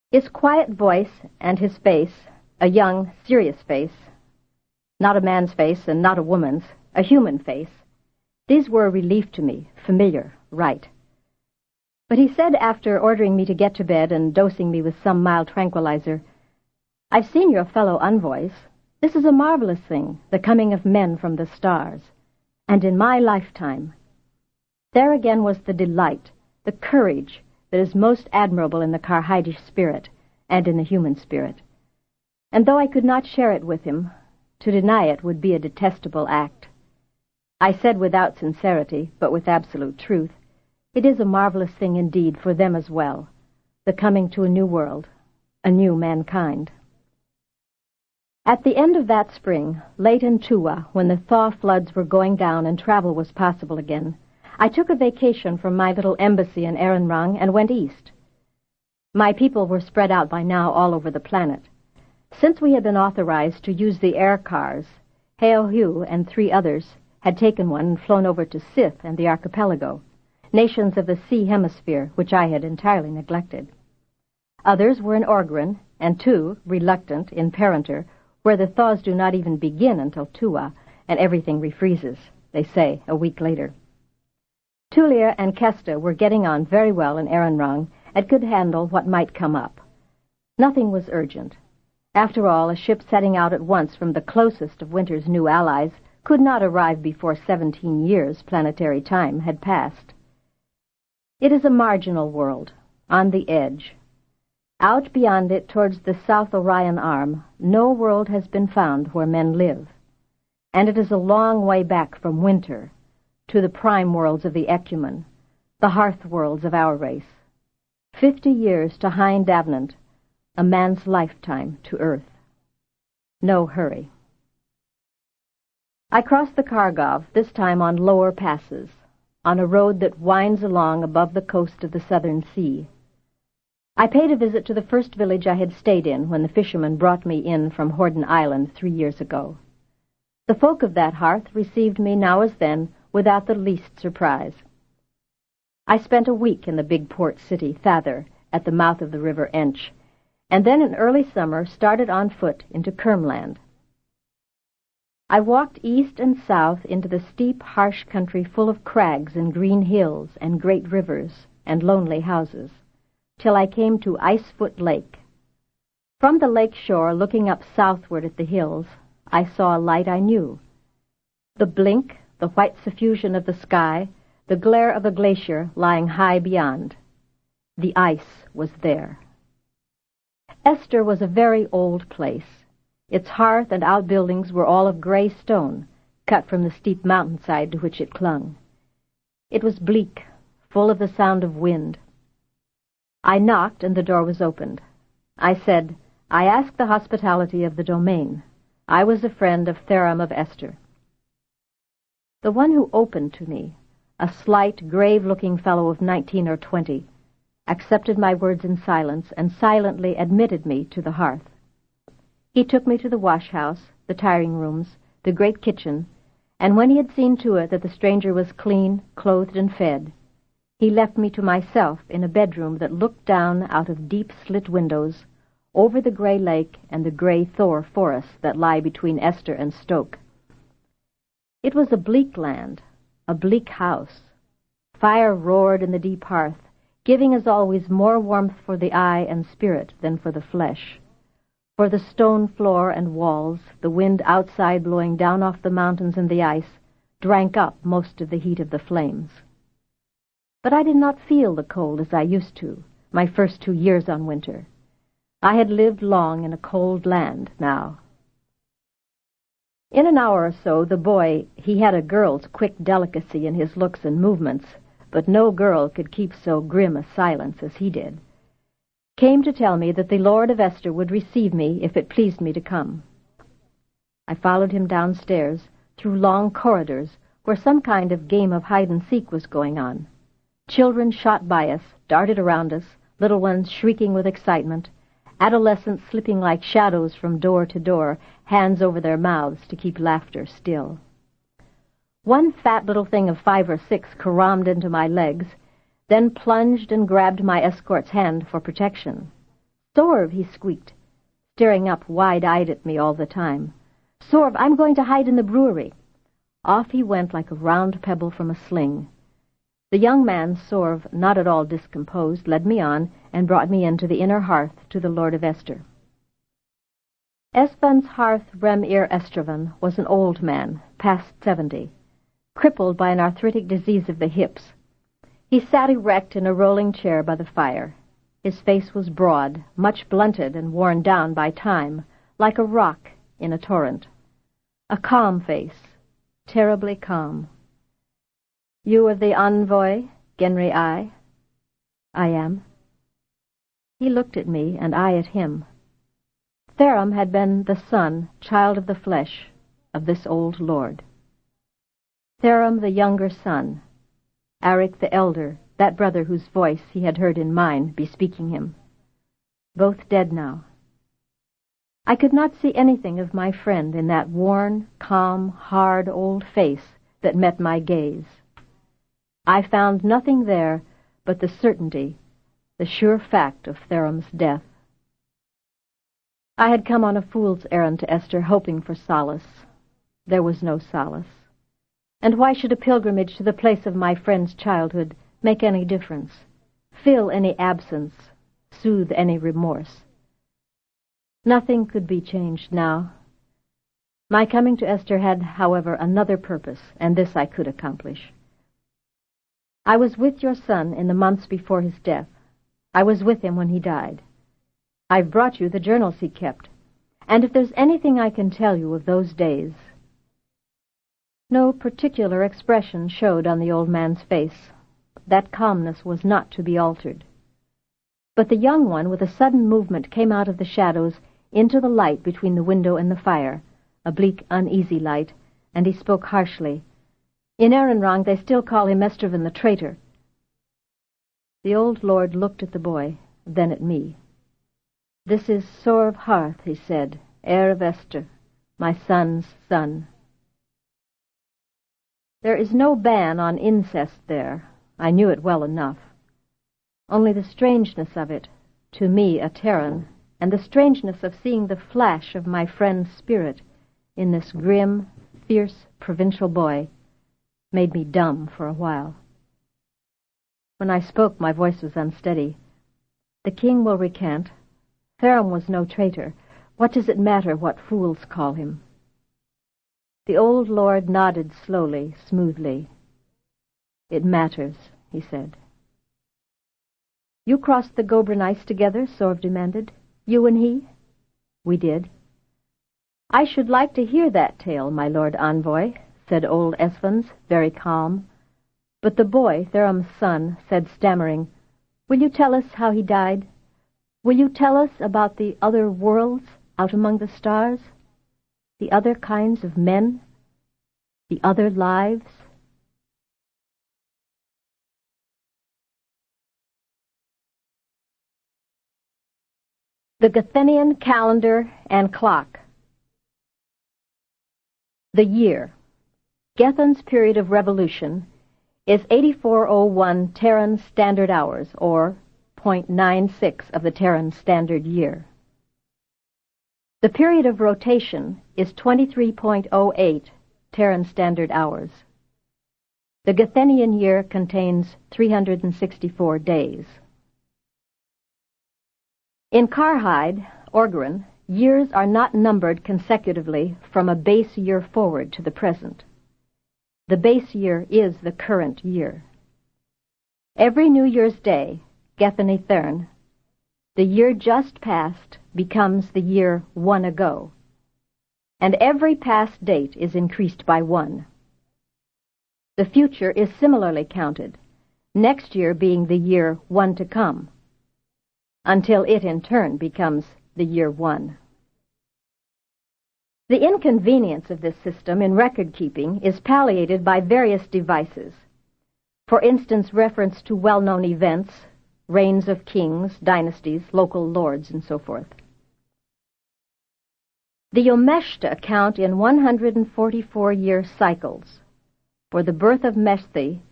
His quiet voice and his face, a young, serious face, not a man's face and not a woman's, a human face, these were a relief to me, familiar, right. But he said, after ordering me to get to bed and dosing me with some mild tranquilizer, "I've seen your fellow envoys. This is a marvelous thing, the coming of men from the stars. And in my lifetime." There again was the delight, the courage that is most admirable in the Karhaidish spirit and in the human spirit. And though I could not share it with him, to deny it would be a detestable act. I said without sincerity, but with absolute truth, it is a marvelous thing indeed for them as well, the coming to a new world, a new mankind. At the end of that spring, late in Tuwa, when the thaw floods were going down and travel was possible again, I took a vacation from my little embassy in Erenrang and went east. My people were spread out by now all over the planet. Since we had been authorized to use the air cars, Heohu and 3 others had taken one and flown over to Sith and the archipelago, nations of the sea hemisphere, which I had entirely neglected. Others were in Orgren, and 2, reluctant, in Parentor, where the thaws do not even begin until Tuwa, and everything refreezes, they say, a week later. Tulir and Kesta were getting on very well in Erenrang and could handle what might come up. Nothing was urgent. After all, a ship setting out at once from the closest of winter's new allies could not arrive before 17 years planetary time had passed. It is a marginal world, on the edge. Out beyond it, towards the South Orion Arm, no world has been found where men live. And it is a long way back from winter to the prime worlds of the Ecumen, the hearth worlds of our race. 50 years to Hind Davnant, a man's lifetime to Earth. No hurry. I crossed the Kargov, this time on lower passes, on a road that winds along above the coast of the Southern Sea. I paid a visit to the first village I had stayed in when the fishermen brought me in from Horden Island 3 years ago. The folk of that hearth received me now as then without the least surprise. I spent a week in the big port city, Thather, at the mouth of the river Ench, and then in early summer started on foot into Kermland. I walked east and south into the steep, harsh country full of crags and green hills and great rivers and lonely houses, till I came to Icefoot Lake. From the lake shore, looking up southward at the hills, I saw a light I knew. The blink, the white suffusion of the sky, the glare of a glacier lying high beyond. The ice was there. Esther was a very old place. Its hearth and outbuildings were all of gray stone, cut from the steep mountainside to which it clung. It was bleak, full of the sound of wind. I knocked, and the door was opened. I said, "I ask the hospitality of the domain. I was a friend of Theram of Esther." The one who opened to me, a slight, grave-looking fellow of 19 or 20, accepted my words in silence and silently admitted me to the hearth. He took me to the wash-house, the tiring rooms, the great kitchen, and when he had seen to it that the stranger was clean, clothed, and fed, he left me to myself in a bedroom that looked down out of deep slit windows over the gray lake and the gray Thor forests that lie between Esther and Stoke. It was a bleak land, a bleak house. Fire roared in the deep hearth, giving as always more warmth for the eye and spirit than for the flesh. For the stone floor and walls, the wind outside blowing down off the mountains and the ice, drank up most of the heat of the flames. But I did not feel the cold as I used to, my first 2 years on winter. I had lived long in a cold land now. In an hour or so, the boy, he had a girl's quick delicacy in his looks and movements, but no girl could keep so grim a silence as he did, came to tell me that the Lord of Esther would receive me if it pleased me to come. I followed him downstairs, through long corridors, where some kind of game of hide-and-seek was going on. Children shot by us, darted around us, little ones shrieking with excitement, adolescents slipping like shadows from door to door, hands over their mouths to keep laughter still. One fat little thing of 5 or 6 caromed into my legs, then plunged and grabbed my escort's hand for protection. "Sorv," he squeaked, staring up wide-eyed at me all the time. "Sorv, I'm going to hide in the brewery." Off he went like a round pebble from a sling. The young man, Sorv, not at all discomposed, led me on and brought me into the inner hearth to the Lord of Ester. Esvan's hearth Rem-Ir Estravan was an old man, past 70, crippled by an arthritic disease of the hips. He sat erect in a rolling chair by the fire. His face was broad, much blunted and worn down by time, like a rock in a torrent. A calm face, terribly calm. "You are the envoy, Genri I?" "I am." He looked at me, and I at him. Therum had been the son, child of the flesh, of this old lord. Therum the younger son, Arik the elder, that brother whose voice he had heard in mine bespeaking him. Both dead now. I could not see anything of my friend in that worn, calm, hard old face that met my gaze. I found nothing there but the certainty, the sure fact of Therum's death. I had come on a fool's errand to Ester, hoping for solace. There was no solace. And why should a pilgrimage to the place of my friend's childhood make any difference, fill any absence, soothe any remorse? Nothing could be changed now. My coming to Ester had, however, another purpose, and this I could accomplish. I was with your son in the months before his death. I was with him when he died. I've brought you the journals he kept, and if there's anything I can tell you of those days... No particular expression showed on the old man's face. That calmness was not to be altered. But the young one, with a sudden movement, came out of the shadows into the light between the window and the fire, a bleak, uneasy light, and he spoke harshly. "In Erenrang they still call him Estravan the traitor." The old lord looked at the boy, then at me. "This is Sorv Harth," he said, "heir of Ester, my son's son. There is no ban on incest there. I knew it well enough. Only the strangeness of it, to me a Terran, and the strangeness of seeing the flash of my friend's spirit in this grim, fierce provincial boy, made me dumb for a while. When I spoke, my voice was unsteady. "The king will recant. Therum was no traitor. What does it matter what fools call him?" The old lord nodded slowly, smoothly. "It matters," he said. "You crossed the Gobran ice together?" Sorv demanded. "You and he?" "We did." "I should like to hear that tale, my lord envoy," said old Esvans, very calm. But the boy, Therum's son, said, stammering, "Will you tell us how he died? Will you tell us about the other worlds out among the stars? The other kinds of men? The other lives?" The Gathenian calendar and clock. The year. Gethan's period of revolution is 8401 Terran Standard Hours, or 0.96 of the Terran Standard Year. The period of rotation is 23.08 Terran Standard Hours. The Gathenian year contains 364 days. In Karhide, Orgren, years are not numbered consecutively from a base year forward to the present. The base year is the current year. Every New Year's Day, Gethany Thern, the year just past becomes the year one ago, and every past date is increased by one. The future is similarly counted, next year being the year one to come, until it in turn becomes the year one. The inconvenience of this system in record-keeping is palliated by various devices. For instance, reference to well-known events, reigns of kings, dynasties, local lords, and so forth. The Yomeshta count in 144-year cycles. For the birth of Meshthi,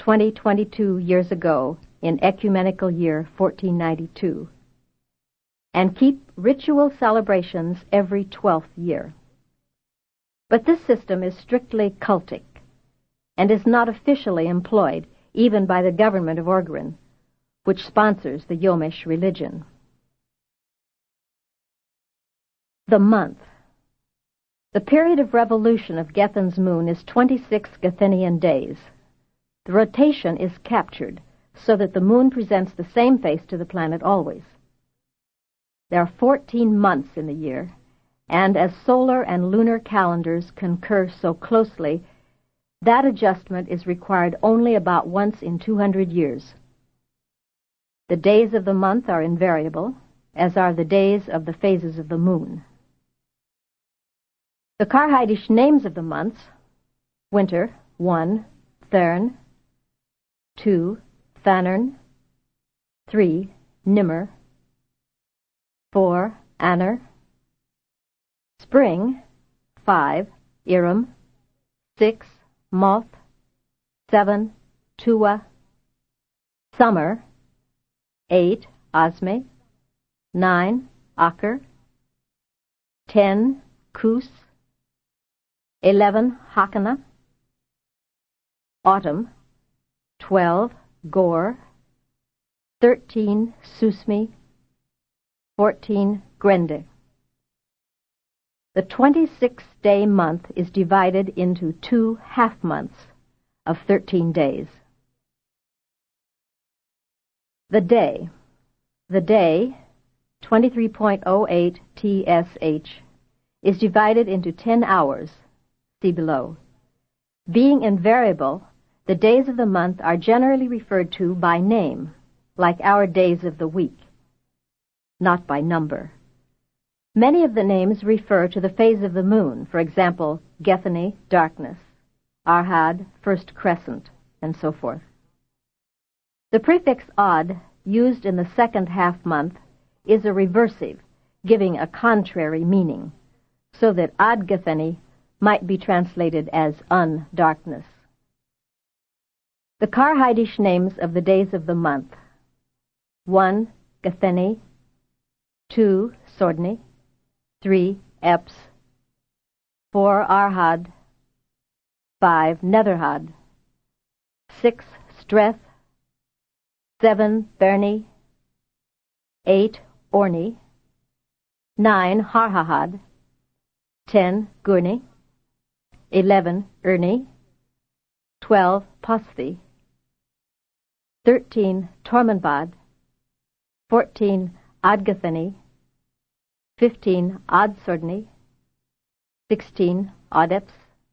2022 years ago, in ecumenical year 1492. and keep ritual celebrations every 12th year. But this system is strictly cultic and is not officially employed even by the government of Orgren, which sponsors the Yomish religion. The month. The period of revolution of Gethin's moon is 26 Gethinian days. The rotation is captured so that the moon presents the same face to the planet always. There are 14 months in the year, and as solar and lunar calendars concur so closely, that adjustment is required only about once in 200 years. The days of the month are invariable, as are the days of the phases of the moon. The Karhaidish names of the months: winter, 1, Thern, 2, Thanern, 3, Nimmer, 4, Anner, spring, 5, Iram, 6, Moth, 7, Tuwa, summer, 8, Osme, 9, Aker, 10, Kus, 11, Hakana, autumn, 12, Gor, 13, Susmi, 14, Grende. The 26-day month is divided into 2 half-months of 13 days. The day, 23.08 TSH, is divided into 10 hours, see below. Being invariable, the days of the month are generally referred to by name, like our days of the week, not by number. Many of the names refer to the phase of the moon, for example, Gethany, darkness, Arhad, first crescent, and so forth. The prefix Od, used in the second half-month, is a reversive, giving a contrary meaning, so that Ad Gethany might be translated as undarkness. The Karhaidish names of the days of the month: 1, Gethany, 2, Sordni, 3, Eps, 4, Arhad, 5, Netherhad, 6, Streth, 7, Berni, 8, Orni, 9, Harhahad, 10, Gurni, 11, Erni, 12, Pasthi, 13, Tormenbad, 14, Adgathani, 15, Adsordni, 16, Odeps,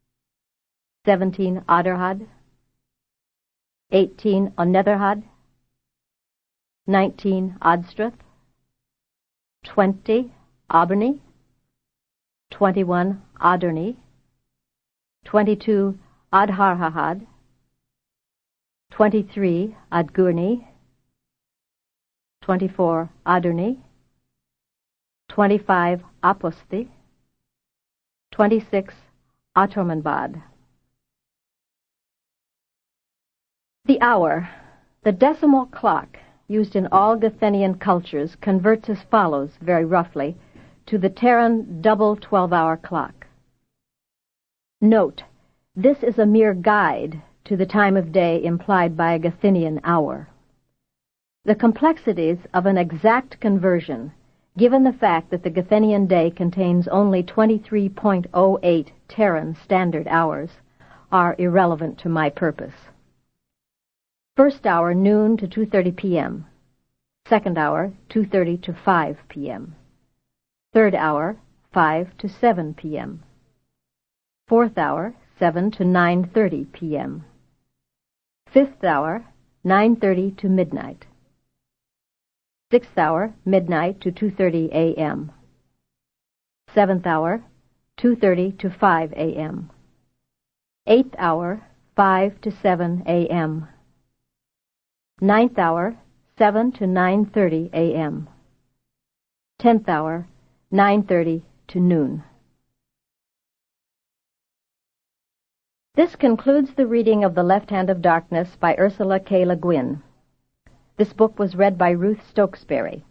17, Aderhad, 18, Onetherhad, 19, Odstrath, 20, Auberni, 21, Aderni, 22, Adharhahad, 23, Adgurni, 24, Aderni, 25, Aposti, 26, Atormanbad. The hour, the decimal clock, used in all Gethenian cultures, converts as follows, very roughly, to the Terran double 12-hour clock. Note, this is a mere guide to the time of day implied by a Gethenian hour. The complexities of an exact conversion, given the fact that the Gethenian day contains only 23.08 Terran standard hours, are irrelevant to my purpose. First hour, noon to 2:30 p.m. Second hour, 2:30 to 5 p.m. Third hour, 5 to 7 p.m. Fourth hour, 7 to 9:30 p.m. Fifth hour, 9:30 to midnight. Sixth hour, midnight to 2:30 a.m. Seventh hour, 2:30 to 5 a.m. Eighth hour, 5 to 7 a.m. Ninth hour, 7 to 9:30 a.m. 10th hour, 9:30 to noon. This concludes the reading of The Left Hand of Darkness by Ursula K. Le Guin. This book was read by Ruth Stokesbury.